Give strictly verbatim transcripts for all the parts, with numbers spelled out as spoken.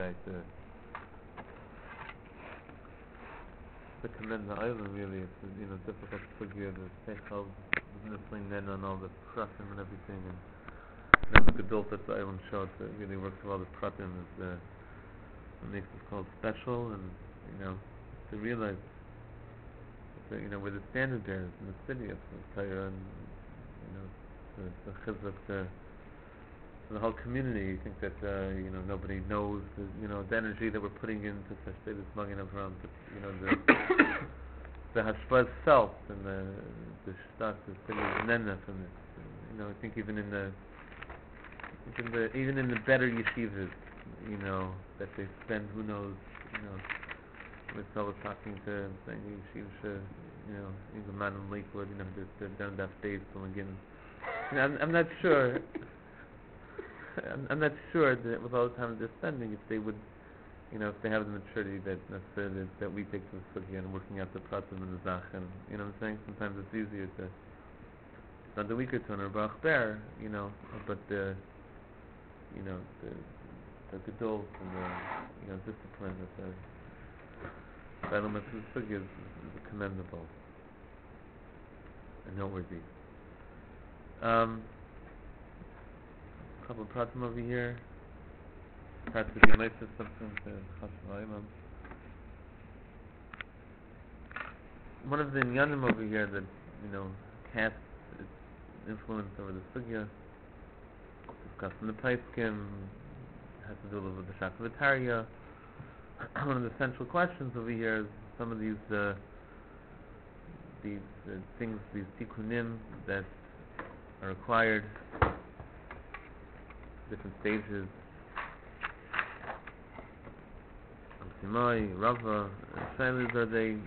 right, to, to commend the island, really. It's, you know, difficult to figure the Seichel, listening then on all the pratim and everything, and then the Gedult that the island showed, that really works with all the pratim, is uh, what makes it called special, and, you know, to realize that, you know, where the standard there is in the city of Torah, and, you know, the, the chizuk, the the whole community. You think that uh, you know, nobody knows the, you know, the energy that we're putting into such this Magen Avraham, but, you know, the the hashpah itself, and the the shtat, the city of Nenef, and the, you know, I think even in the even the even in the better yeshivas, you know, that they spend, who knows, you know, I was talking to him, saying yeshiva, you know, he's a man in Lakewood, you know, they're, they're down that days going in. You know, I'm, I'm not sure. I'm, I'm not sure that with all the time they're spending, if they would, you know, if they have the maturity that necessarily that we take to the sugya and working out the pratim and the zach, and, you know what I'm saying? Sometimes it's easier to, it's not the weaker to an Baruch Ber, you know, but the, you know, the, the gedult and the, you know, discipline that the the elements of the sugya is, is commendable and noteworthy. Um, a couple of pratim over here. Perhaps if you might say something to Chashem Ha'imam. One of the inyanim over here that, you know, casts its influence over the sugya, discussed in the Paiskim, has to do a little with the Shakavataria. One of the central questions over here is some of these uh, these uh, things, these tikkunim that are required, different stages. Simai, Rava, Shailas, are they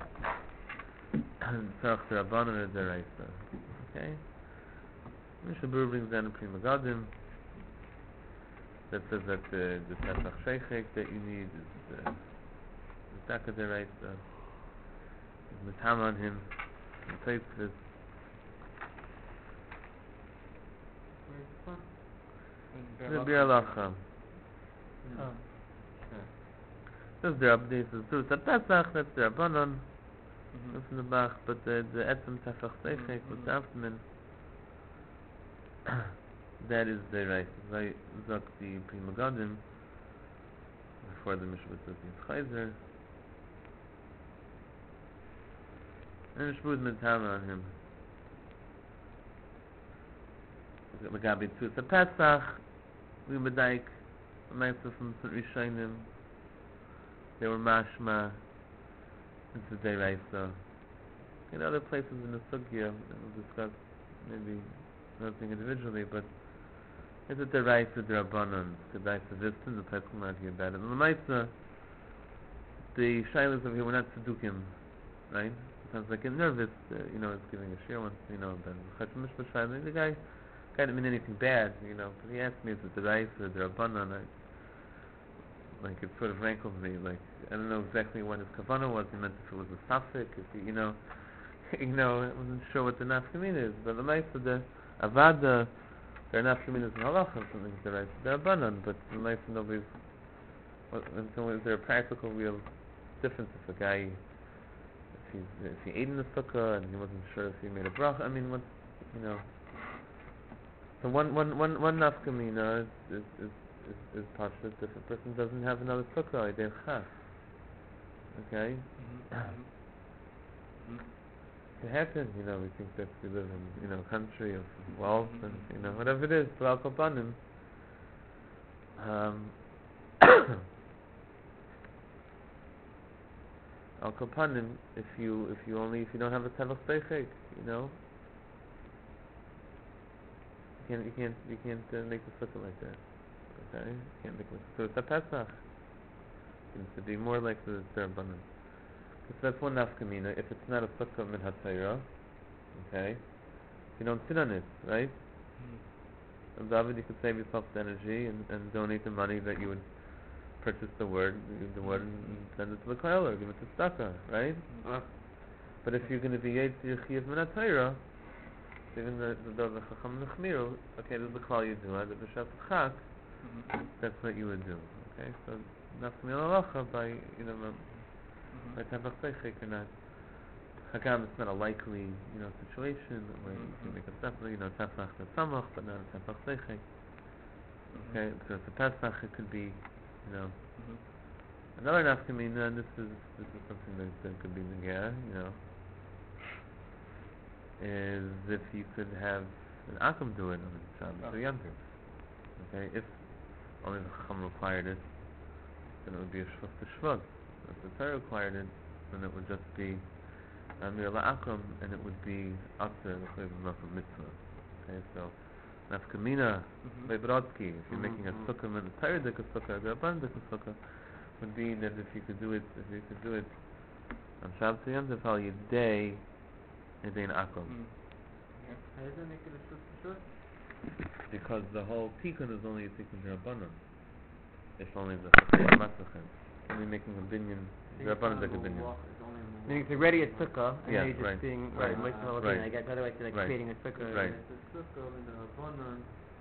Tzarach Rabbanan or Deraisa? Okay? Mishnah Berurah brings down a Prima Gadim that says that uh, the Tefach Sheichek that you need is uh, the Taka Deraisa, is Mitam on him, and Teitzvit. Where's this one? The Bir Alacha. Oh. This is the update, this is the Pesach, that's the Rabbanon, that's in the Bach, but the the Etzem Tefach Sheichek, what's after him, that is the right. Zay Zak the Prima Gadim, before the Mishpat says the Chayzer, and Mishpat Mitam on him. Magabi Tzut the Pesach, we Medaik, a Meister from Rishayim, they were mashma, it's a deraisa. In other places in the sugya, we'll discuss maybe nothing individually, but it's a deraisa drabanan, the deraisa vistan, the pesach not here about it. And the ma'isa, the shaylas over here were not sedukim, right? Sometimes like get nervous, uh, you know, it's giving a shir once, you know, but the chacham shayla, the guy, guy didn't mean anything bad, you know, but he asked me if it's a deraisa drabanan. I, Like, it sort of rankled me. Like, I don't know exactly what his kavanah was. He meant if it was a suffix, if he, you know, you know, I wasn't sure what the nafkamin is. But the nice of the avada, their nafkamin is in halacha, something that right, they're abanon. But the nice of nobody's. And so, is there a practical, real difference if a guy, if he's, if he ate in the sukkah and he wasn't sure if he made a brach? I mean, what, you know. So one, one, one, one nafkamina is is. is is, is pashut if a person doesn't have another sukkah, they're chas. Okay? Mm-hmm. Mm-hmm. It can happen, you know, we think that we live in, you know, a country of wealth and, you know, whatever it is, but al kopanim. Um, al kopanim, if you, if you only, if you don't have a tevach seichek, you know, you can't, you can't, you can't uh, make a sukkah like that. Okay, you can't make it. So it's a Pesach. It needs to be more like the Zerbanan. Because that's one nafkamina. If it's not a sukkah min hatayra, okay, you don't sit on it, right? Mm-hmm. And David, you could save yourself the energy and, and donate the money that you would purchase the word, the word, and, and send it to the koil or give it to tzedakah, right? Mm-hmm. But if you're going to be yetz yichiv min hatayra, even the the the chacham nechmiru, okay, this is the klal you do, the b'shat chak. Mm-hmm. That's what you would do. Okay, so nafkamina halacha by you know Mhm. by tefach seichik or not. Hagam, it's not a likely you know situation where you Mhm. can make a separate you know tefach netzamach, but not a tefach seichik. Mhm. Okay, so it's a Pesach, it could be you know Mhm. another nafkamina, and this is this is something that, that could be negah, you know, is if you could have an akum do it on Shabbos Oh. or Yom Tov. Okay, if only the Chacham required it, then it would be a shvus to shvus. If the Torah required it, then it would just be amir la'akum, and it would be up to the chayv of mitzvah. Okay, so nafkamina Mhm. by Brodsky, if you're making a Mhm. sukkah and a Torah dik a sukkah, the abundant dik a sukkah, would be that if you could do it, if you could do it on Shabbos or Yom Tov, al yedei yedein akum. Mm. Yeah. How does that make it a shut shut? Because the whole tikkun is only a tikkun derabbanan. If only the chassid matzachem. Only making a binyan derabbanan dik a binyan. Meaning it's already a sukkah, and Yeah, then you're just right, being right, right, right, right. I guess otherwise you're like Right. creating a sukkah. Right. It's a sukkah in the rabbanon.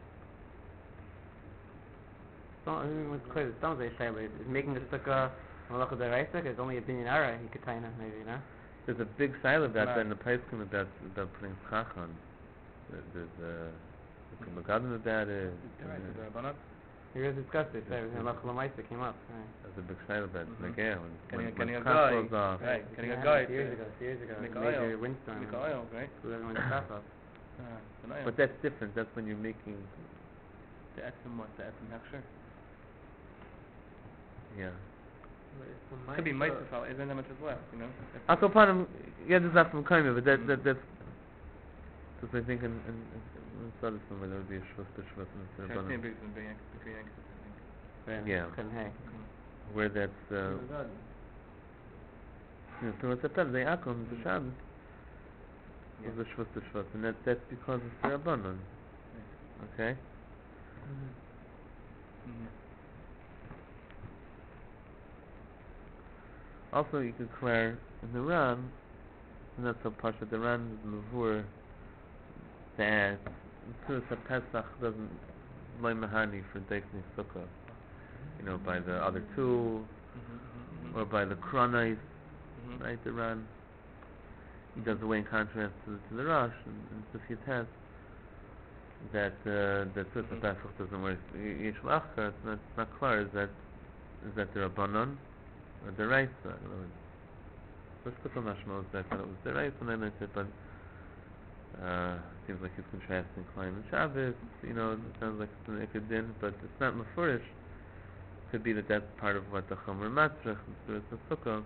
So, I mean, what's clear? It sounds like Shaila is making the sukkah malacha deraisa. It's only a binyan ara. He could tie in, maybe, you know. There's a big side of that, Right. then the Paiskim about about putting schach on. There- There's a the Magadim about it. Right, and the there- Rabbanat. We just discussed it. Yes, Right, yes. malacha lemaisa came up. Right. There's a big side of that. Mhm. Negeh, when Getting a- when, when getting a schach guy- goes off. Right, It getting a happened guy years to ago. Years ago. make Major oil. windstorm. Make oil, right? Blew everyone's stuff up. Ah, the oil. But that's different. That's when you're making, The etzem what? The etzem hechsher? yeah. Could be mitzvah. Isn't that much is left, you know? Also, upon him, yeah, this is not from Kaima, but that Mm. that that's. Because I think in in in Sadis somewhere there would be a shvus to shvus and Same it's thing between the Yankees, between Yankees, I Right. Yeah. Couldn't hay. think. where that's uh, you know, so it's a pet they akum the Mm. Shabbos Yeah. was the shvus to shvus, and that that's because it's the rabbanon. Okay. Mhm. Also, you could declare in the Ran, and that's so pasha. The Ran is mavur that Tzuras Pesach doesn't lay mahani for Deifni Sukkah. You know, by the other two, Mhm, mhm, or by the Kronais, mhm. right? The Ran. He does away in contrast to, to the Rosh and, and Sufya Test that uh, that Tzuras Mhm. Pesach doesn't work. Yesh Lachka, it's not, it's not clear. Is that is that the Rabbanon or the Reisa? In other words, first Sukkah Mashma was that, that it was the Reisa, and then I said, but uh, seems like he's contrasting Klein and Shabbos. You know, it sounds like it's an Ikadin, but it's not Mefurish. Could be that that's part of what the Chomer Matzrach and Tzuras Sukkah.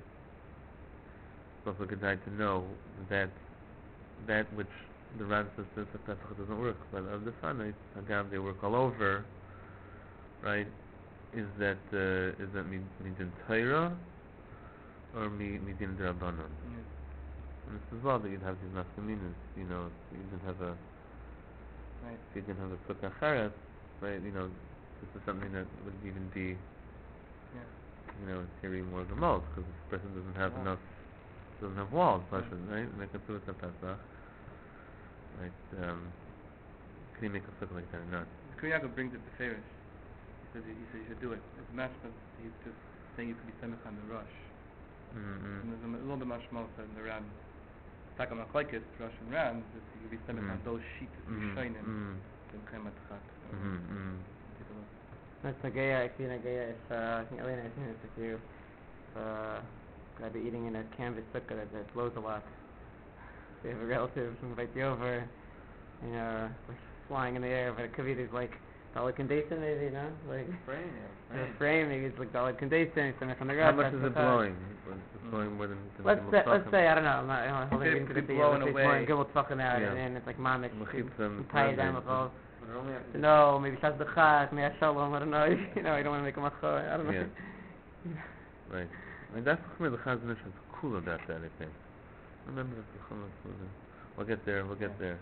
It's also a good idea to know that that which the Ran says Tzuras Pesach doesn't work, but of the Fanais, Hagam, they work all over, right? Is that uh, is that midin Torah or midin Drabanan? Yeah. And this is well that you'd have these nafkaminas, you know, if you didn't have a Right. if you didn't have a sukkah charet, right? You know, this is something that would even be, Yeah. you know, in theory more gemalt because this person doesn't have Walls. enough, doesn't have walls, Yeah. Pasha, right? Make a sukkah Pesach, right? Um, can you make a sukkah like that or not? Kriyaga brings it to Farish. He says he, he says you should do it. It's mashma. He's just saying you could be semich on the rush. Mm-hmm. And there's a, a little bit mashma in the Ram. Taka Machlaikis, Rush and Ram, that you could be semich on Mm. those sheets of Mm-hmm. Yishainim. Mm-hmm. Then Kremat Chak. Mm-hmm. Mm-hmm. Take a look. That's a gaya. I see a gaya. If uh, I think Elena, I think it's if you uh, gotta be eating in a canvas sukkah that, that blows a lot. So you have a relative who invites you over, you know, like flying in the air, but it could be these like dollar condensation, maybe, you know, like Frame, the frame. Maybe it's like dollar condensation. Something from the How ground. much is it blowing? It's blowing more than, than Let's Gimel say, let's Tzachim. say I don't know. I'm not you know, holding Could- into could the be thing. blowing Let's say it's more away. in Gimel talking out, Yeah. and then it's like mamish. Mechipzim, Tie it down with Rabbi. all. No, maybe Shas B'chak, maybe Shalom. I don't know. You know, I don't want to make a machor. I don't know. Yeah. Right. I mean, that's the Chazon Ish is cool about that, I think. Remember that the Chazon Ish. We'll get there, we'll get Yeah. there.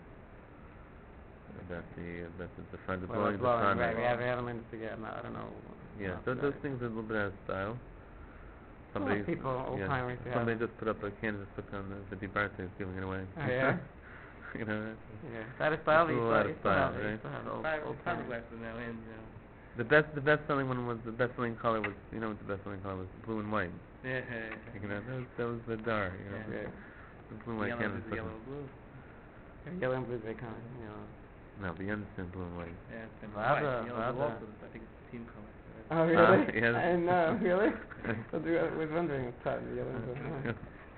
About the, about the, the front, the Well, blowing, the blowing, front. right? We have, we haven't learned to get. I don't know. Yeah, not so those right. things are a little bit out of style. Well, Somebody, people, old yeah, timers, yeah. somebody just put up a canvas book on the, the Dibarte is giving it away. Oh, yeah? You know, Yeah, that is style. It's a You little still, out you of still have, style, you right? still have the old, Five old timers. fiberglass is now in, you know. The best, the best selling one was the best selling color was, you know what the best selling color was? Blue and white. Yeah. You know, that was, that was the dar. You know, Yeah. the blue and white Yellow canvas. is the yellow blue. Yellow and blue is very common, you know. No, but you understand blue and white. Yeah, it's been Rather- white. Yellow blue rather- also. I think it's the team color. Oh, really? Ah, yes. I didn't know, really? I was wondering if part of the yellow and blue.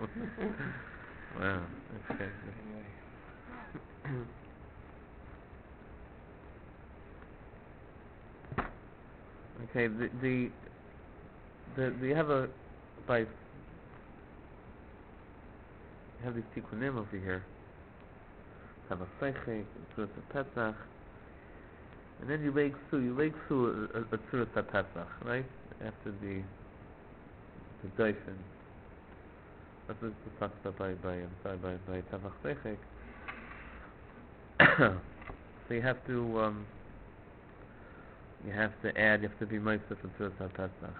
Wow. Okay. Anyway. Okay. The the the, the you have a by you have these tikkunim over here. Have a seichik, a pesach, and then you make su you make su a, a tzuras pesach, right? After the the daisen. That's what it's talked about by by I'm sorry by by tavach seichik. So you have to um you have to add, you have to be meister for tzuras pesach.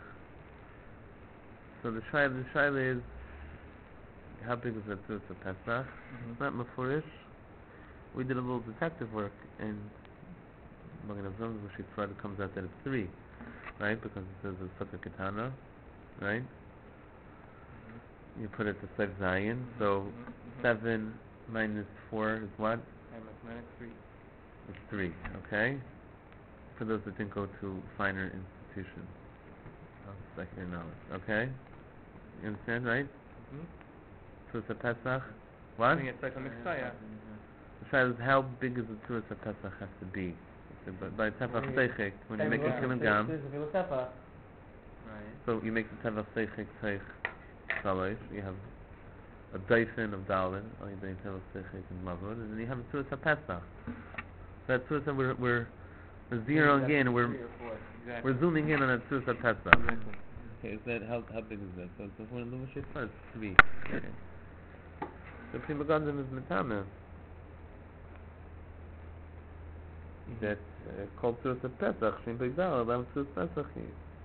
So the shaila the shaila is how big is that tzuras pesach? Mhm. It's not mafurish. We did a little detective work, and Magen Avraham Rashi Tzfar comes out that it's three, right? Because it says it's such a katana, right? You put it to Seif Zayin, so Mhm. seven minus four is what? And mathematics three. It's three, okay? For those that didn't go to finer institutions of secular knowledge, okay? You understand, right? Mhm. So it's a Pesach. I What? think it's like a mixaya. The shaila is how big is the Tzuras HaPesach have to be? So by, by Tefach Seichik, when you make a kilogam, Right. so you make the Tefach Seichik Teich Shalosh, you have a daisen of Dalin, or you do Tefach Seichik and Mavud, and then you have a Tzuras HaPesach. So that Tzuras Ha- we're, we're, we're zeroing in, we're, Exactly. we're zooming in on that Tzuras HaPesach. Exactly. Okay, is that, how, how big is that? So it's one of the Moshe first, three. Okay. The Prima Gondim is Metana. That uh, called Tzuras HaPesach, Shem Beidal, Lam Tzuras Pesach is.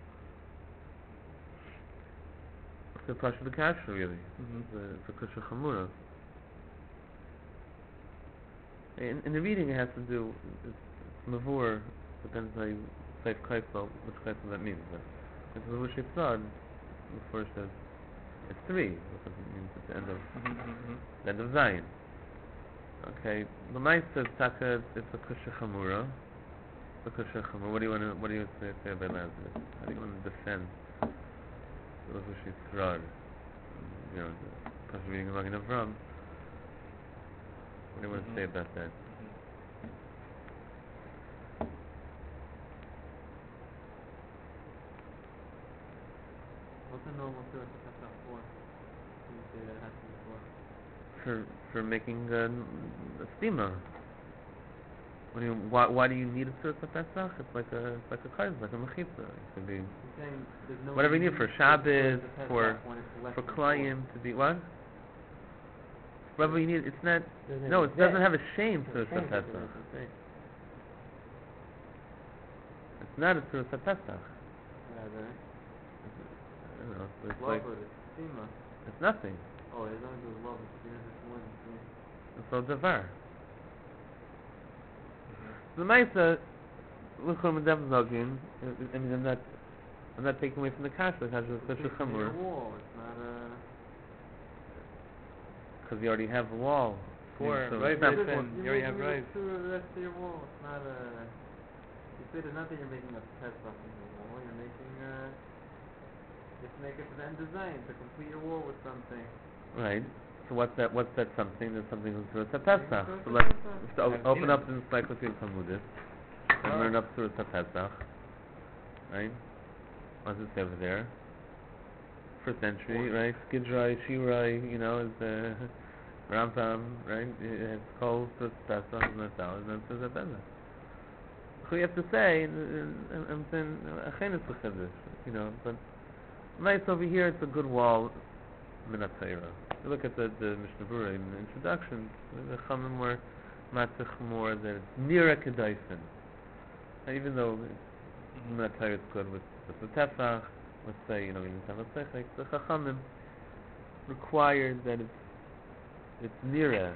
It's a Pasha B'Kasha, really. Mhm. It's a, it's a Kusha Chamura. In, in the reading it has to do, it's, it's Mavur, depends how you say Kaisel, which Kaisel that means. But it's Mavur Shetzad, Mavur says it's three, because it means it's the end of, Mhm. Mhm. the end of Zion. Okay, the Maisa says Taka, it's a Kusha Chamura. It's a Kusha Chamura. What do you want to, what do you say, say about Lazarus? How do you want to defend the Mavur Shetzad? You know, the Pasha reading of Magen Avraham. What do you want to Mhm. say about that? What's a normal Tzuras HaPesach for? You say that has to be for. For for making uh, a stima. What do you, why why do you need a Tzuras HaPesach? It's like a it's like a kaiz, like a mechitza. It could be You're saying there's no whatever you need for need Shabbos, Tzuras HaPesach for when it's less for than Klayim to be what? Whatever you need. It's not. four. Doesn't No, it doesn't exist. have a shame Doesn't Tzuras change it, HaPesach. doesn't say. It's not a Tzuras HaPesach. Rather, I don't know. It's love like or the stima. it's nothing. Oh, as long as it was love, it's yours, it's more than three. It's all davar. The Maisa, look what Medem Zogin. I mean, I'm not. I'm not taking away from the kasha. The kasha is such a It's a chamur. wall, it's not a... Because you already have a wall. Four, so right, it's not right, four. then. You already have You're rice. making it to the rest of your wall, it's not a... You said it's not that you're making a pesach in your wall, you're making a... Just make it for the end design, to complete your wall with something. Right. So what's that? What's that something? There's something through a Maybe Pesach. Tzuras So let's, HaPesach. let's o- I've open seen up it. the Encyclopedia Talmudic and Oh. learn up through a Pesach. Right. What does it say over there? First century, right? Skidrai, Shirai, you know, is the Rambam, right? It's called Tzuras Pesach, and that's all, and then Tzuras Pesach. So you have to say, uh, I'm saying, Achenes B'Chiddush, you know, but nice over here, it's a good wall, Minat Torah. You look at the, the Mishnah Berurah in the introduction, the Chamim were matzich more that it's near Kedaisen. And even though Minat Torah is good with, with the Tefach, let's say, you know, in the Tefach Seichik, the Chachamim required that it's it's near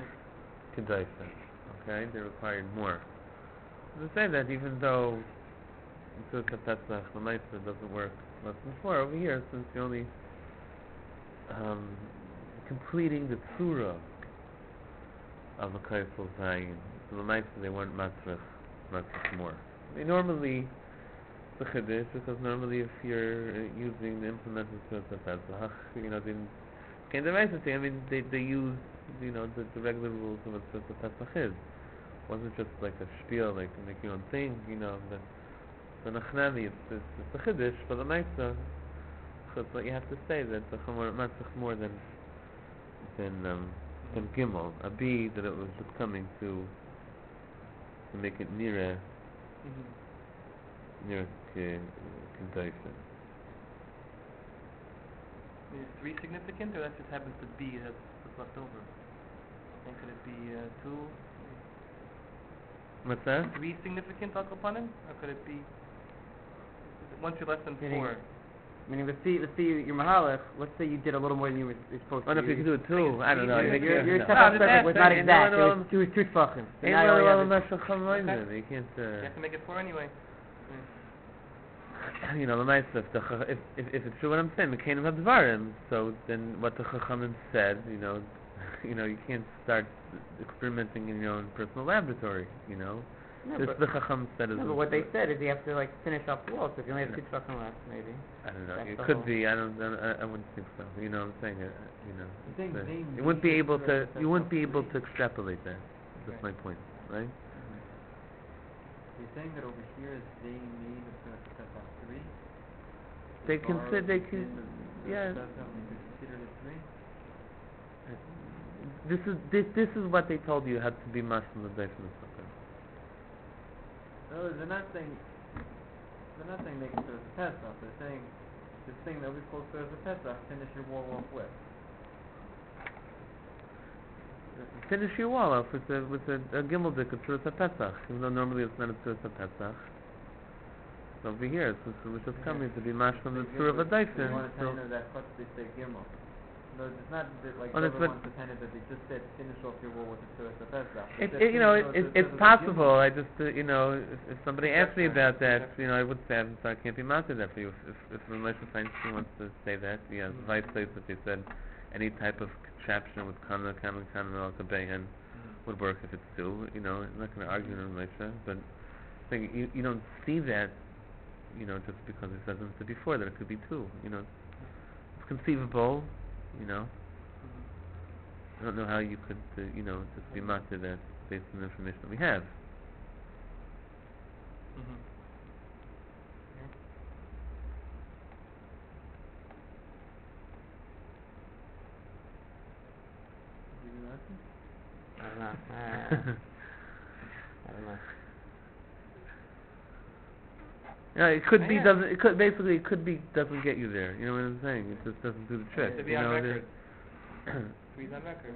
Kedaisen. Okay, they required more. To say that even though Surat HaPesach, the Maisa doesn't work. Lesson four over here, since you're only um, completing the Tzura of a Kaifel Zayin. So the Maisa, they weren't Matzrach, Matzrach more. They normally, the Chiddush, because normally if you're uh, using the implemented Surat HaPesach, you know, they okay, the Maisa thing, I mean, they, they use, you know, the, the regular rules of what Surat HaPesach is. It wasn't just like a spiel, like make your own thing, you know, that the Nachnami, it's, it's, it's a Chiddush, but the Maisa, so it's like you have to say that the Chumar Matzach more than than um, than Gimel, a B, that it was just coming to to make it nearer Mm-hmm. nearer Kedaisin. Is three significant, or that just happens to be that's what's left over? And could it be uh, two, What's that? three significant Al Kapanim? Or could it be once you're less than Meaning- four? Meaning, let's see, let's see your Mahalach, let's say you did a little more than you were you're supposed Oh, to. no, if you can do it too, I don't know. Your- you make Your, it- your no. step No, up I'm just step was not asking, exact, ain't it no was one- two, two tefachim. So Ain't now you only no have one this- Mashal Chamayim, Okay. you can't, You uh, have to make it four anyway. you know, the nice stuff, the Chach- if, if, if it's true what I'm saying, Mekhanim HaDvarim, so then what the Chachamim said, you know, you know, you can't start experimenting in your own personal laboratory, you know. No, This but, the Chacham said is no, but what they said is you have to like finish off the wall, so if you only have Yeah. two tefachim left, maybe. I don't know. That's It the could whole- be. I don't. I, I wouldn't think so. You know what I'm saying? Uh, you know, You think it's, uh, they you wouldn't be need able to to. represent You wouldn't be something? able to extrapolate that. That's my Right. point, right? You're saying that over here is they made the Surat HaPesach three? They consider. They can. can. Yeah. They consider it three? This is this. This is what they told you had to be mashal the day from the sukkah. No, they're not saying. They're not saying make it Surat HaPesach. They're saying this thing that we call Surat HaPesach, finish your wall off with. Finish your wall off with a with a, a gimel dik of Surat HaPesach, even though normally it's not a Surat HaPesach. So over here, since it was just coming to be mashal from the They Surah of a give us- They Daisen, want to so tell you that Chutz they say Gimel. No, it's not that like Oh, the that's other what- ones depended that they just said finish off your wall with the Surat HaPesach. It, They it, you know, said, it, it, no, it's says possible. Gimel. I just, uh, you know, if, if somebody asked me about that, you know, I would say I'm sorry, I can't be mounted that for you. If if, if Moshe Feinstein wants to say that, yeah, Mhm. Vice says that they said any type of contraption with kana, kana, kana, al kabehan would work if it's two. You know, I'm not going to argue with Moshe, but I think you you don't see that, you know, just because it says it before that it could be two. You know, it's conceivable. You know. I don't know how you could, uh, you know, just be mounted that based on the information that we have. Mm-hmm. You do nothing? I don't know. Uh, I don't know. Yeah, it could be Yeah. doesn't. It could basically it could be doesn't get you there. You know what I'm saying? It just doesn't do the trick. To be you on know, record. the- Three's on record.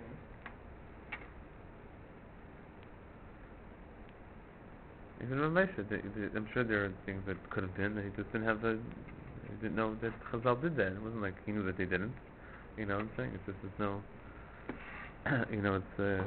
Even Ramesha, the- the- I'm sure there are things that could have been that he just didn't have the. He didn't know that Chazal did that. It wasn't like he knew that they didn't. You know what I'm saying? It's just there's no. you know, it's. Uh,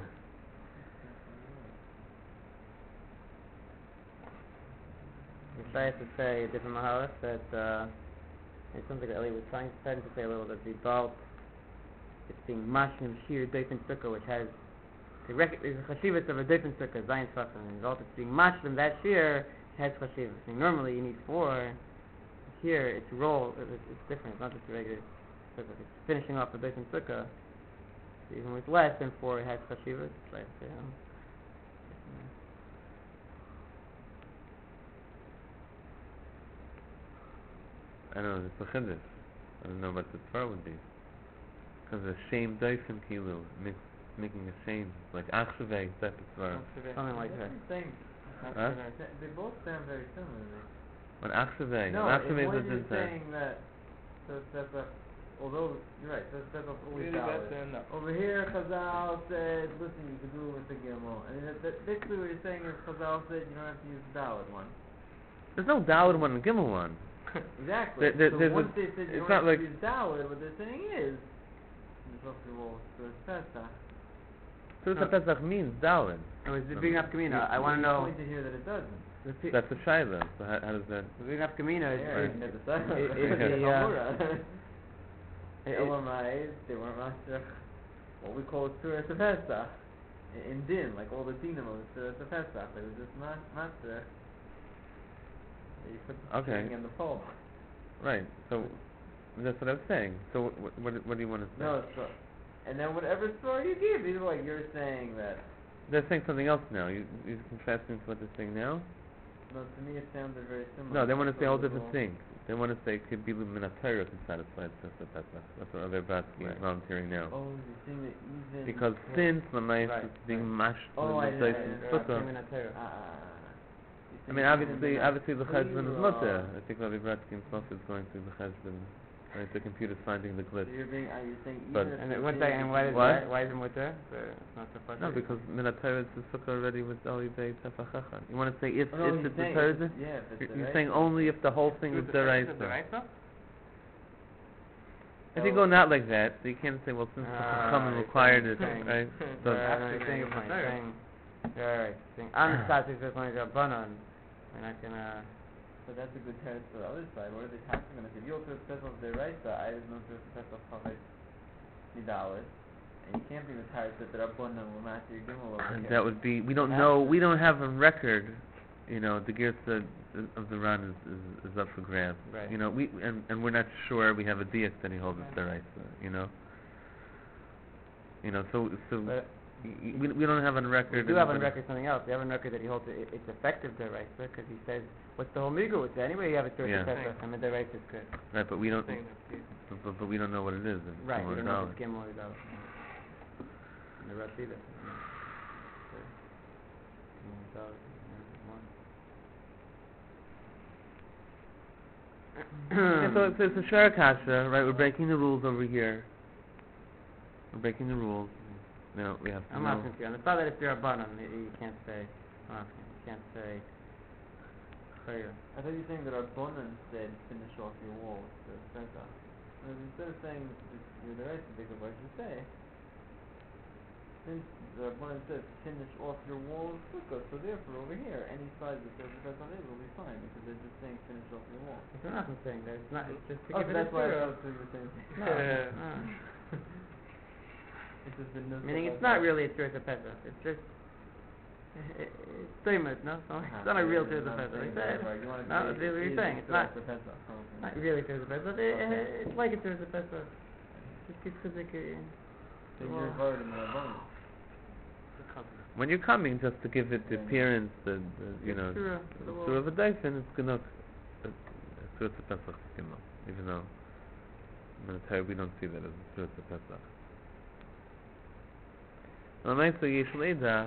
If I had to say a different Mahalach, that uh, it's something that Eli was trying, trying to say a little, that the Baal, it's being mashim shir dofen sukkah, which has the rec- the chashivas of a dofen sukkah, zayin tefachim, and the result it's being mashim that shir has chashivas. And normally you need four. Here it's roll, it, it's, it's different. It's not just a regular sukkah. It's finishing off a dofen sukkah. Even with less than four, it has chashivas. Right? So, you know, I don't know. It's a chiddush. I don't know what the Torah would be. Because a shame doifen kilu, mix, making a shame, like achshavei type of Torah. something like that. Different things. Huh? They, they both sound very similar. When achshavei, No, achshavei if is one a is dinner. saying that, so that's a, although, you're right, that's, that's always Really valid. better enough. Over here, Chazal said, listen, you can do it with the Gimel. I mean, that, that, basically what you're saying is Chazal said you don't have to use the valid one. There's no Daled one and Gimel one. Exactly. There- there- so there's a- once they said you it's don't not have like- to use valid, what they're saying is, there's also well, there's Pesach. Surat HaPesach means Daled. I was bringing up Kamina. I want to know. Pointed here that it doesn't. The pe- That's a shaila. So how, how does that? the big nafkamina is, Yeah, is, you can decide. is, is It's the, uh, Amura. it- it- Elamai, they weren't master what we call Suras of Pesach. In in Din, like all the dinim of Suras of Pesach, it was just ma- master. You put the Okay. string in the pole. Right. So that's what I was saying. So what what, what do you want to say? No, so, and then whatever story you give, either like you're saying that. They're saying something else now. You you contrasting to what they're saying now? No, to me it sounded very similar. No, they want to say a whole So different thing. They want to say it could be Minatayra to satisfy the Pesach. That's what other Batsky Right. is volunteering now. Oh, you're saying that even. Because since Lamais Right, is being right. mashed Oh, I- in the I- place in I- Sukkah. Nafkamina Ah. I mean, obviously, obviously the Cheshbon is not there. uh, I think Rabbi Bratsky himself is going through the Cheshbon. Right, the computer's finding the So glitch. you're being, uh, you're saying But- even if And you're it- one saying second, and why is What? that? Why is it mutter? So it's not so far. No, because Minatayra is the Sukkah already with Ali Bey Tefachacha. You want to say if Oh, no, if you're it's the saying Torah? if it's- yeah, if it's You're, the you're right saying thing. only if the whole thing is Is it deraisa. the right stuff? If you go not like that, so you can't say, well, since the Ah, Chachamim you're required saying- it, saying- right? So, So uh, After you're saying the a point. Torah. Saying, yeah, right. Saying, I'm starting to point out Banan. We're not gonna. But that's a good test for the other side. What are they talking about? If you also special of the right side, I didn't know if there's a special chavez midalis, and you can't be the tires that are abundant will match your gimel over And here. that would be, we don't After- know, we don't have a record, you know, the Girsa of the Ran is, is, is up for grabs. Right. You know, we, and, and we're not sure we have a diak that he holds it's the right, you know? You know, so, so, But y- y- we, we don't have on we record. do have on anybody- record something else. We have on record that he holds it, it's effective deraisa because he says, what's the whole migu with that? Anyway, you have a source Yeah. of Pesach, and the deraisa is good. Right, but we don't, Saying that the- but, but, but we don't know what it is. If it's Right. more We don't know knowledge. if it's gimel or dollar. And the rest either. Okay, so it's, it's a share kasha, right? We're breaking the rules over here. We're breaking the rules. Now we have to I'm know. asking you. On the thought that if you're a banan, you, you can't say. I'm asking. You can't say. Chayr. I thought you were saying that our bonan said finish off your wall with the Pesach. And instead of saying that you're the right to think of what you say, since the bonan says finish off your wall of sukkah, so therefore over here, any side that says the Pesach is will be fine because they're just saying finish off your wall. That's what I'm saying. That it's not. It's just to Oh, give so it a that's why I zero. thought you were saying. No. no. It's just the nusach Meaning of it's not that. really a Tzuras Pesach. It's just. It, it's famous, no? So Uh-huh, it's not a so real you're Tzuras not Pesach. saying It's that, a- right, you wanna No, say that's what it you're is saying. It's not. Tzuras Pesach, okay. Not really Tzuras Pesach. It, Okay. it's like a Tzuras Pesach. Just because they can. So you're involved in the bonan. the covenant. When you're coming, just to give it the Yeah. appearance, the, the you It's know, true, for the wall. sort of a daisen, it's gonna, it's a Pesach, you know, even though, I'm gonna tell you, we don't see that as a Tzurah Pesach. L'maisa yesh leida,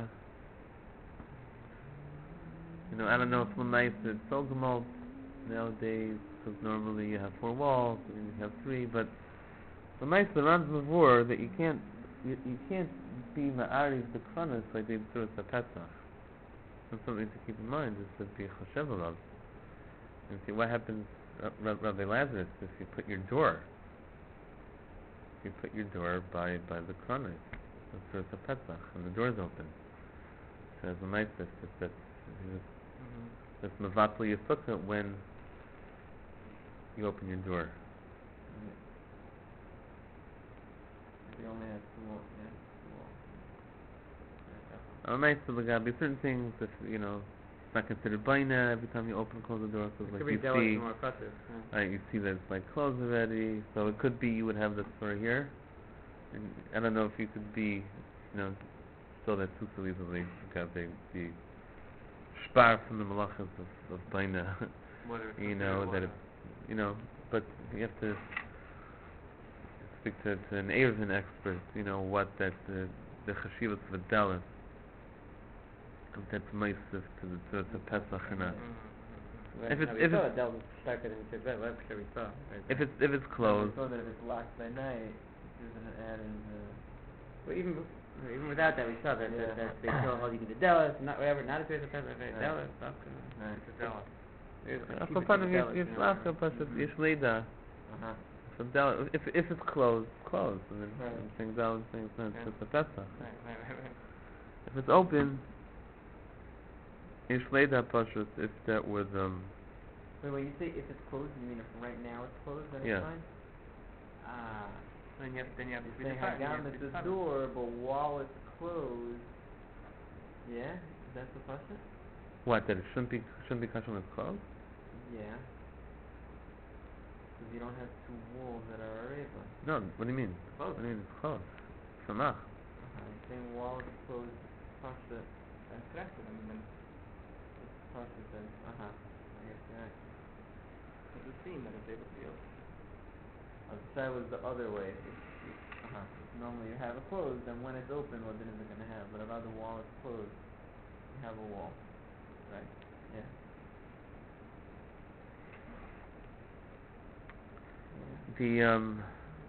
you know, I don't know if L'maisa it's so gemalt nowadays, because normally you have four walls, and you have three, but L'maisa runs before that you can't, you, you can't be ma'ariv the kronos like they do at the Pesach. That's something to keep in mind, is to be choshev alav. And see what happens, uh, Ra- Rabbi Lazarus, if you put your door, if you put your door by, by the kronos, that's the Pesach, and the door's open. So as a nice that that's Mm-hmm. that's mevatli yisukah when you open your door. If you only have two walls, yeah, two walls. A nice there gotta be certain things if you know it's not considered baina every time you open and close the door, because It like could be you delicate see, and more effective. Yeah. right, you see that it's like closed already. So it could be you would have this for here. And I don't know if you could be, you know, still that too so easily. Got the the spar from the malachas of, of baina. Whether it's You considered know one that or it, you know, but you have to speak to, to an Erevin expert. You know what that the the chashivas of a dalit, and that's meisiv to the to the Pesach or not. Right. If No, it's- we if saw it's- that Del was darker than it said. Well, I'm sure we saw. Right If there. it's if it's closed, So that if it's locked by night, you're gonna add in the. Well, even bef- even without that, we saw that Yeah. that, that they still hold you to the Dallas, not whatever, not a Tzuras Pesach. Right. Right. Dallas, fuck. Right. it's a zealot. אף פעם יש יש לחץ, פשוט יש לידה. Uh-huh. So dal- if if it's closed, closed. And then Right. I'm saying dal, I'm saying it's not Yeah. just a Pesach. Right, right, right, right. If it's open, Ish Leda Pashut, if that would, um, Wait, when you say if it's closed, you mean if right now it's closed, then Yeah. it's fine? Ah. Then you have, then you have to You're saying redefine. you have Hagam to is the redefine it. door, but while it's closed, yeah? That's the question? what, that it shouldn't be, shouldn't be Kashon with clothes? Yeah. Because you don't have two walls that are areva. No, what do you mean? Close. What do you mean it's closed? Samach. Uh-huh. You're saying while it's closed, Pasha, That's correct. I mean, then Pasha says, uh-huh. I guess you're right. it would seem that it's able to be open. Uh, the side was the other way. If, if, uh-huh. If normally you have it closed, then when it's open, what then is it going to have? But about the wall is closed, you have a wall. Right? Yeah. Yeah. The, um,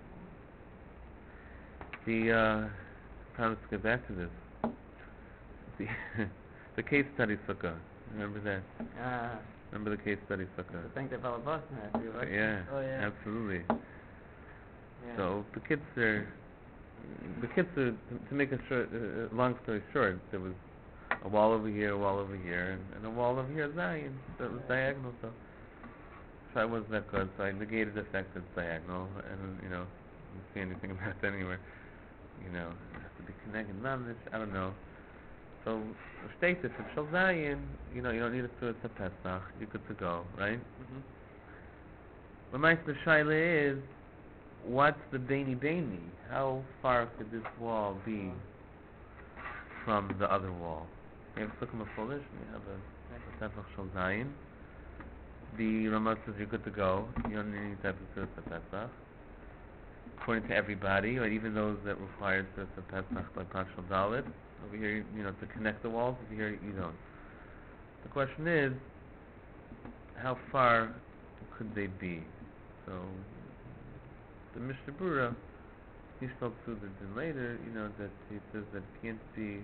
the, uh, promise to get back to this. The, the case study sukkah. Remember that? Ah, Remember the case study sukkah? I think the fellow boss has to like. Yeah, Oh, yeah. absolutely. Yeah. So the kids are, the kids are, to, to make a short, uh, long story short, there was a wall over here, a wall over here, and, and a wall over here, Zion. So it was diagonal. So, so I wasn't that good. So I negated the fact that it's diagonal, and you know, I didn't see anything about that anywhere. You know, it has to be connected. Mamish, I don't know. So state if it's Shal Zion, you know, you don't need a third to Pesach. You're good to go, right? Mm-hmm. But my shaila is, what's the Dainy Dainy? How far could this wall be from the other wall? You have Sukkah Mefolish, and you have a Tefach Shal Zayin. The Ramah says you're good to go. You don't need any type of Tzurta Pesach. According to everybody, right, even those that require Tzurta Pesach by Pashal Dalit. Over here, you know, to connect the walls, over here you don't. The question is, how far could they be? So, the Mishnah Berurah, he spoke to the din later, you know, that he says that it can't be,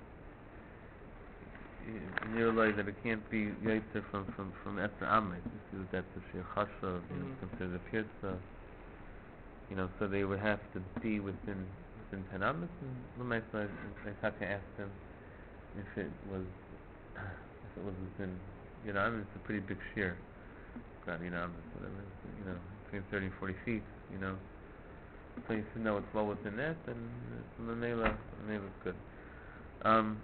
in your life, that it can't be Yaitzer from, from, from Etzer Amet. You see that that's a Shir Chashav, you know, Mhm. it's considered a Pirza. You know, so they would have to be within within ten Amet, and Lamaisa, Isaka asked him if it was, if it was within, you know, I mean, it's a pretty big shear. God, you know, whatever, you know, between thirty and forty feet, you know. So you should know it's well within that, and Lamela, Lamela is good. Um,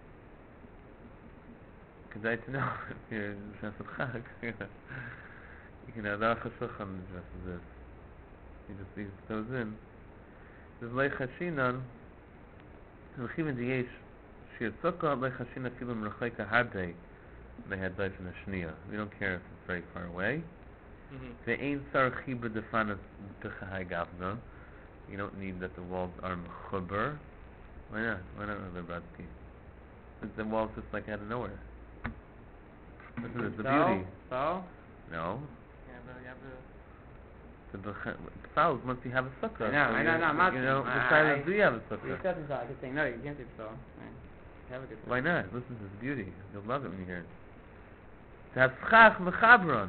because I to know if you're Shasat Chag, you know, you can have the Achashachan addresses this. He just he just goes in. There's Leichashinan, L'chivin Diyesh, Shir Sukkah, Leichashinan Filim Rechaika Hadei, they had dice in a Shnia. We don't care if it's very far away. Mm-hmm. The Ein Sar Chibur Defanas B'chahai Gavna. You don't need that the walls are mechuber. Why not? Why not, Rabbi Brodsky? Since the walls just like out of nowhere. Listen, it's the beauty. So? No. Yeah, but you have the. The b'cha- fouls once you have a sukkah. I know, so I know, you- no, I'm not You know, saying- the I- silence, I- do you have a You're sukkah? accepting so I could say no, you can't do so. Right. Have a good Why not? Listen to the beauty. You'll love it when you hear it. To have schach mechabron.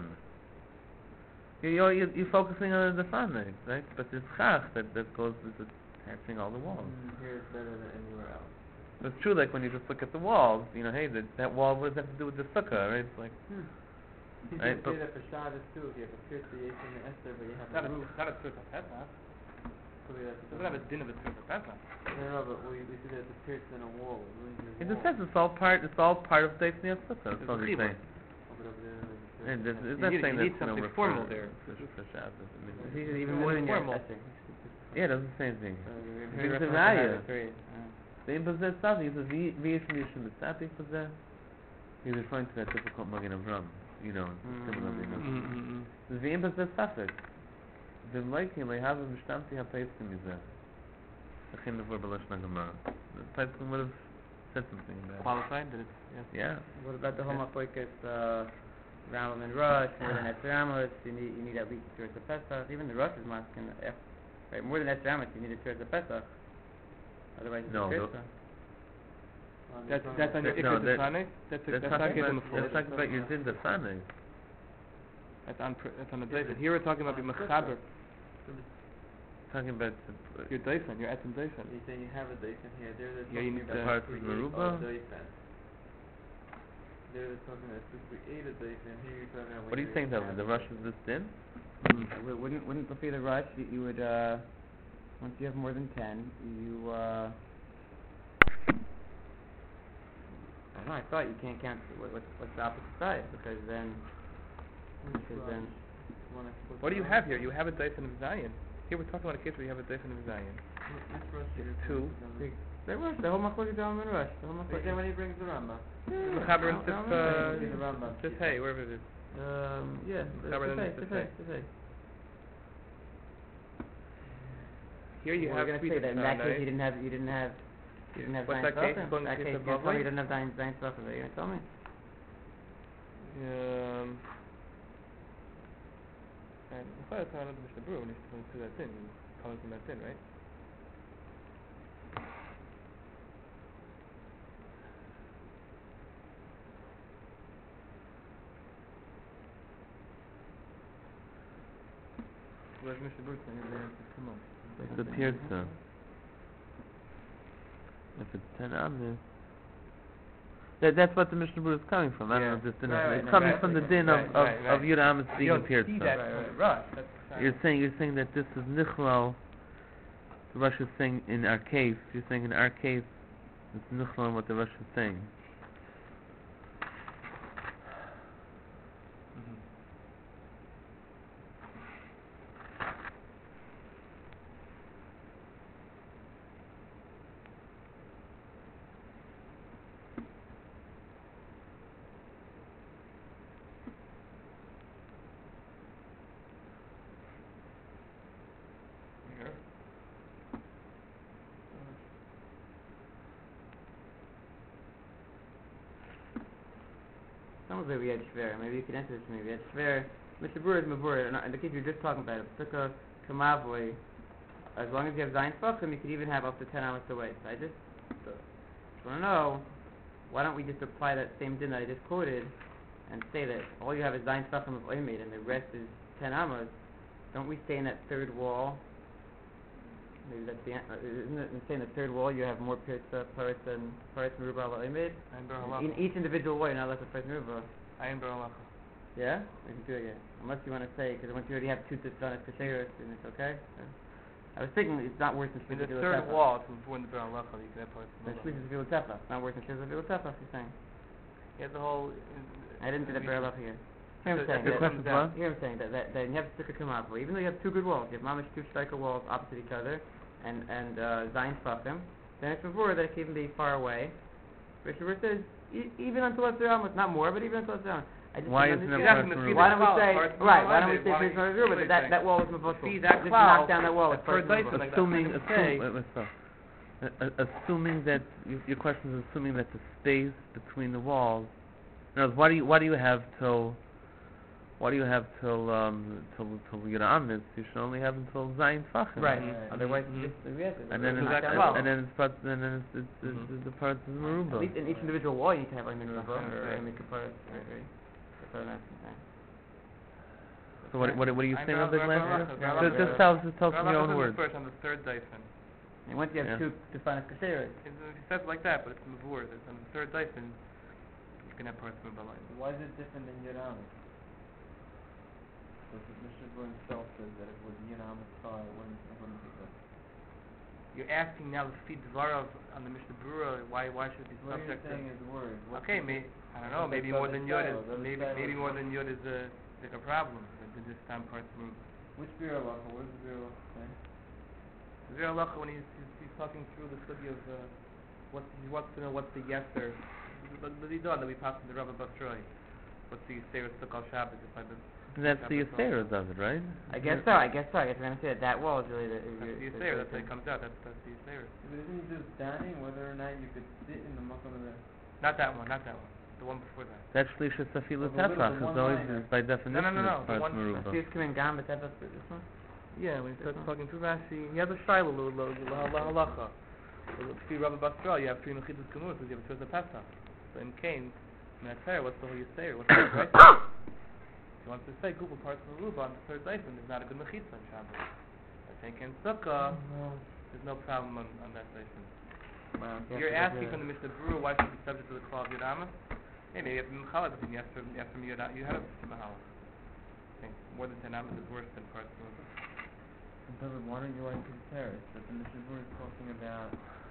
You, you're, you're, you're focusing on the fanag, right? But there's schach that, that goes with attaching all the walls. Mm, here is better than anywhere else. So it's true, like when you just look at the walls, you know, hey, that, that wall, what does that have to do with the sukkah, right? It's like, Hmm. You Right, can but- say that for Shabbos too, if you have a Pirza Yesh and the Esther, but you have It's not a a, roof. it's not a Tzurta Pesach. So we have It to doesn't have a din of a Tzurta Pesach. No, no, but we, we see that it's a Pirza in a wall, it ruins your it wall. just says it's all part, it's all part of Deifni Sukkah. That's It's all a he's chibur. saying. Oh, but over there, there's a Pirza And it's, that it's You not need- saying you need that's gonna something work formal for, there. for, for Shabbos. I mean, This he- is It's even more more than your formal. Esther. yeah, it doesn't say anything. So we're It's very a reference to raya. Habit three. Uh, The Imbazet Savi, he says, V'yesh Mishim Mitzapik for that. He's referring to that difficult Magen Avram, you know, similarly. Mm. Mm-hmm. The Imbazet Safik. The Leikin, they have a Mishtamti HaPeiskim Mizeh. The Chin of Verbalash Gemara. The Peiskim would have said something about it. Qualified that it's, yes. Yeah. What about the Homa Poikas, uh, Rambam and Rush, more than Esther Amos, you need, you need at least towards the Pesach. Even the Rush is masking, F, right, more than Esther Amos, you need it towards the Pesach. Otherwise, it's No, a the- Pirza. Um, That's, you're that's talking under No, Iker that- Defane? That's, That's that's talking not given about, the that's talking about your din defane. That's on, pr- that's on the Daisen. Here we're talking about the Mechaber. Talking about the, Your Daisen, your Etzem Daisen. You're saying you have a Daisen here, there, there's Yeah, you something need that to- Apart from create Meruba? a Daisen. There was something that's to create a date, and here you're talking about. What are you saying, though? The rush is this din? Mm, w- wouldn't wouldn't it be the rush? You, you would uh, once you have more than ten, you uh. I don't know. I thought you can't count what, what's what's the opposite side because then because then. What do you have here? You have a Dyson of Zion. Here we're talking about a case where you have a Dyson of Zion. It's two. They rush. The whole machlokes down in rush. The whole But machlokes. then when he brings the Rambam. Yeah, Mechaber and I'll- Sif, I'll uh, mention the Rambam. Sif Hey, wherever it is. Um, yeah, the- Mechaber the and Sif- Sif the Hey. Sif- the Sif. Here you Well, have we're three gonna say that in that case Tanaim. you didn't have you didn't have you didn't have What's Zion that case? Tzlachim. Going That case case above can't tell me me? you didn't have Zion Zion Tzlachim. Are you gonna tell me? Um, and I thought I was talking about Mishnah Berurah when he's coming to that din. He's coming from that din, right? Where's Mishnah Berurah saying they have to come up? It appears so. If it's ten amis, that that's what the Mishnah Berurah is coming from. I don't Yeah. know if this din. Right, right, It's no, coming right, from the right, din right, of right, of of right. Yud Amis You being don't appeared see so. that Right, from right. the Rush. That's uh, You're saying you're saying that this is nichlal. The Rush is saying in our case. You're saying in our case, it's nichlal in what the Rush is saying. Mhm. Yeah. Someone say we had Shver. Maybe you can answer this to me. We had Shver. Mister Brewer is Mavur. In the case you're just talking about, Psukkah Kamavoi. As long as you have Zion Tzlachim, you could even have up to ten hours away. So I just, just want to know, why don't we just apply that same din that I just quoted and say that all you have is Zion Tzlachim of Oymid and the rest is ten amos? Don't we stay in that third wall? Maybe that's the an- uh, isn't it say in the third wall you have more Pirza, Paris and Paris Merubah ala Oymid? Ayin Bar In Halacha. each individual way, not less than Paris Merubah. Ayin Bar Halacha. Yeah? We can do it again. Unless you want to say, because once you already have two Tzitzanas Kasheris, then it's okay? Yeah. I was thinking it's not worse than In the Shlish third wall, it's before the Bar Halacha, you can have parts Then of Shlish is Vilatefa. It's not worse than Shlish is Vilatefa, you're saying. You have the whole... I didn't do that we- very well here. Here I'm That's saying the that, question, what? here I'm saying that, that, that you have Sukkah Kamavli, even though you have two good walls, you have Mamish two striker walls opposite each other, and, and uh, Zion Tzlachim, then it's before that it can even be far away. Rishabur says, e- even until it's around, not more, but even until it's around. I just Why don't isn't it understand. Paris see Merubah? Why don't we cloud, say, Paris right, why Merubah, don't we say why- Paris Merubah, wait but a that, second. that wall is Mavosel. See, that Just cloud, knock down that wall. that it's Paris third Merubah. Dyson, like that Assuming, person assume, say- wait, wait, stop. Uh, uh, assuming that y- your question is assuming that the space between the walls. In other words, why do you why do you have till why do you have till um till till Yud Amis? You should only have until Zion Tzlachim. Right. Right. Otherwise, Mhm. it's just, we have to. And then So it's, that's and, cloud. and then it's part, and then it's, it's, it's, Mhm. it's the parts of At Merubah. least in each individual wall, you need to have Aymin Ruba Right. or Right. Aymin Kaparas. Right, right. That's what I'm asking. Right. So what what what are you I'm saying Bar- of the Bar- last Bar- year? Bar- Bar- Just, Bar- just tell us just tell us in Bar your Halacha own is words. first on the third Dyson. And once you have Yeah. two defined kasheras, It it says it like that, but it's Mavur. It's on the third Dyson, you can have parts of Merubah. Why is it different than Yonam? Because the Mishnah Berurah himself says that if it was Yonam style, it wouldn't, it wouldn't be good. You're asking now the feed Dvarav on the Mishnah Berurah, why why should it be What are you subject to... saying is word? What's Okay, the may, diff- I don't know, What's maybe the more other than Yud style? is, The other maybe, style maybe is more what? than Yud is a, like a problem, but than just time parts of Merubah. Which beer halacha? What does the beer halacha say? The Zera Halacha, when he's, he's, he's talking through the study of, uh, what, he wants to know what's the yeser, the the Zidon that we passed in the Rabbi Basroi. What's the Yisera Sukkot Shabbos, if I did. That's the Yisera does it, right? I guess so. I guess so. I guess we're gonna say that that wall is really the. Is That's your, the is Yisera, the- that's how it comes out, that's, that's the Yisera. But isn't it just standing whether or not you could sit in the makom of the... Not that one, not that one, the one before that. That's Shlish Safilu Well, the little- Tefach. the It's one always liner. by definition no, no, it's the parts one- Merubah. She's coming down, but that's this one. Yeah, when he starts Mhm. talking through Rashi, he has a Shiloh, lo, lo, lo, lo, halacha. If you Rabbi Basroi, you have three Mechidas Gemur, because you have a Shuzah Pesach. So in Cain, in that Torah, what's the whole Yisera, what's the right? He wants to say, Gubal parts of the Ruba on the third Dyson is not a good Mechitza on Shabbos. I think in Sukkah, there's no problem on, on that Dyson. Well, You're asking from the Mishnah Berurah why should it be subject to the Klal Yud Amos? Hey, maybe you have to Mechalek between you have to you have to you you have to Mechalek. I think more than ten amas is worse than parts of it. But why don't you like compare it? That the Mishnah Berurah is talking about.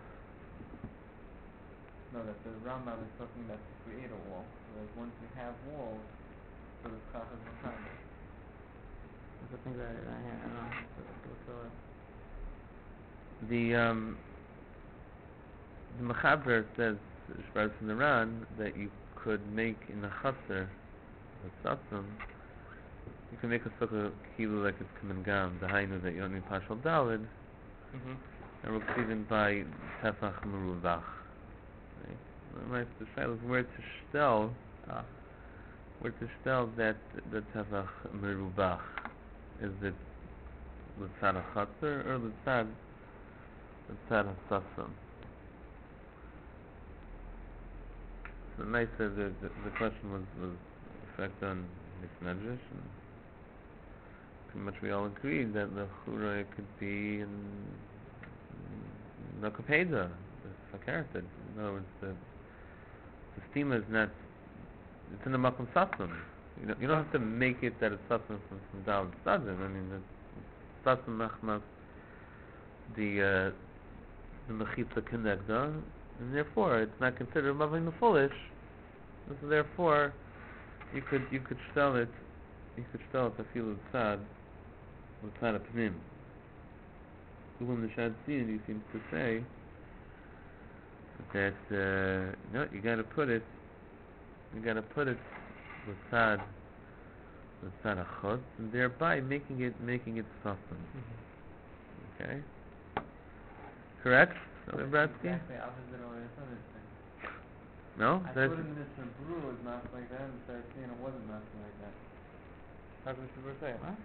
No, that the Rambam is talking about to create a wall. Whereas once you have walls, so the Chaf is Mechalek. There's a thing about it right here. I don't know. What's- what's the- The um, the Mechaber says, Shvar from the Ran, that you could make in the Chaser, the Satsum, you can make a sukkah kilu like it's Kamen Gam, the Hainu that you don't need Pashal Dalid, Mhm. and we're even by Tefach Meruvach. Right? The Shaila is where to stel, Ah. where to stel that the Tefach Meruvach. Is it L'tzad HaChaser or L'tzad L'tzad HaSatsum? So nice that the, the, the question was, was effect on Mismedrash, and pretty much we all agreed that the Chura could be in the Kapeda, the Fakarated. In other words, the, the steamer is not, it's in the Makom Satsum. You don't, you don't have to make it that it's Satsum from, from Dal Tzadim. I mean, the Satsum Machmas, the, uh, the Mechitza Kinegda, and therefore it's not considered Mavim the Foolish. So therefore, you could you could sell it, you could sell it Afilu Tzad, Tzad Apnim. Ulam Nishad Sin, he seems to say that uh, no, you got to put it, you got to put it Tzad, Tzad Achot, and thereby making it making it Safim. Mhm. Okay. Correct, Rabbi That's Bratsky? exactly opposite of what I thought it was saying. No? I That's thought in the Mishnah Berurah was not like that, and started seeing it wasn't nothing like that. How's Mishnah Berurah saying? What?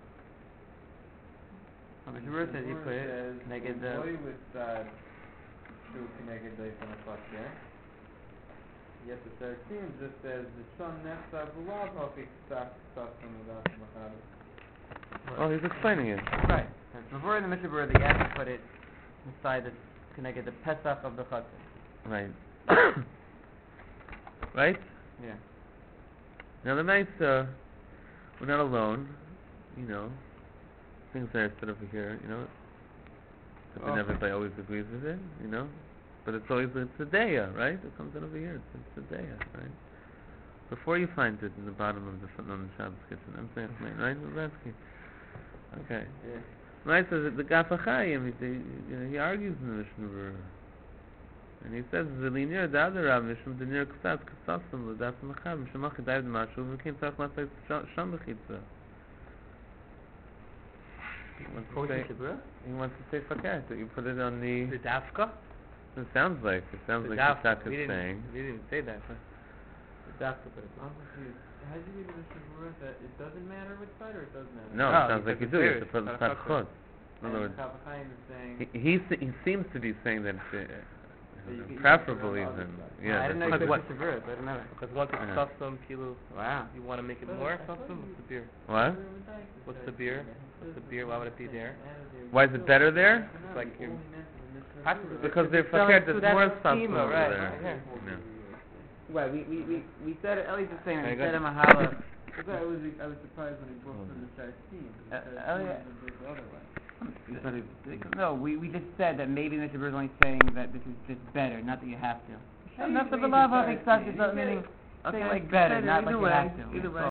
Well, Mishnah Berurah says you put it naked the. Boy with uh, shoe connected day from a fuck there. Yet the thirteen just says the son nefsa v'lav hafik stuck stuff from without the machado. Oh, he's explaining it. Right. Because before in the Mishnah Berurah, you have to put it inside the connected the Pesach of the Chatzah. Right. Right? Yeah. Now the nice, uh, we're not alone, you know. Things that are said over here, you know. But then Oh. everybody always agrees with it, you know. But it's always, it's a daya, right? It comes in over here, it's, it's a daya, right? Before you find it in the bottom of the front on the Shabbos kitchen, I'm saying, right? Rabatsky. Okay. Yeah. Right, so the, the Gaf HaChaim, he, you know, he argues in the Mishnah Berurah. And he says, "V'linir da'adar Rav mishum denir ksas ksasam l'das machar mishum achidayv d'mashu v'kim tzach masay sham b'chitza." He wants to Quote say, Mishnah Berurah? he wants to say fakat, that you put it on the, The Dafka? it sounds like, it sounds The like Dafka. Yitzhak We is didn't, saying. we didn't say that. Huh? The Dafka put it. I'm confused. How do you read the Mishnah Berurah that it doesn't matter which side or it does matter? No, No, it sounds he like says you do, you have it's to put not the a chod. In And other words, Kaf HaChaim is saying he, he, se- he seems to be saying that, uh, that you can preferable use it on the even, other side. yeah. I didn't know that's you what- put Mishnah Berurah, so I didn't know that. Because once it's Yeah. custom, kilo, Wow. you want to make it But more I thought custom? you- What's the beer? What? What's the beer? What's the beer? Why would it be there? Why is it better there? It's like you're- Because they're Selling fakat, there's food out more of stuff schema, over right, there. okay. Yeah. Right, we, we, we, we said it, Ellie's just saying, Okay, instead go of Mahala, I was I was surprised when he brought from the Sarteen. Uh, Elliot. The other way. but it, no, we, we just said that maybe Mishnah Berurah is only saying that this is just better, not that you have to. Hey, Enough you of the can love say of it. excited, You meaning, can- say okay, like better, better, not either like you way, have to. either That's way. all.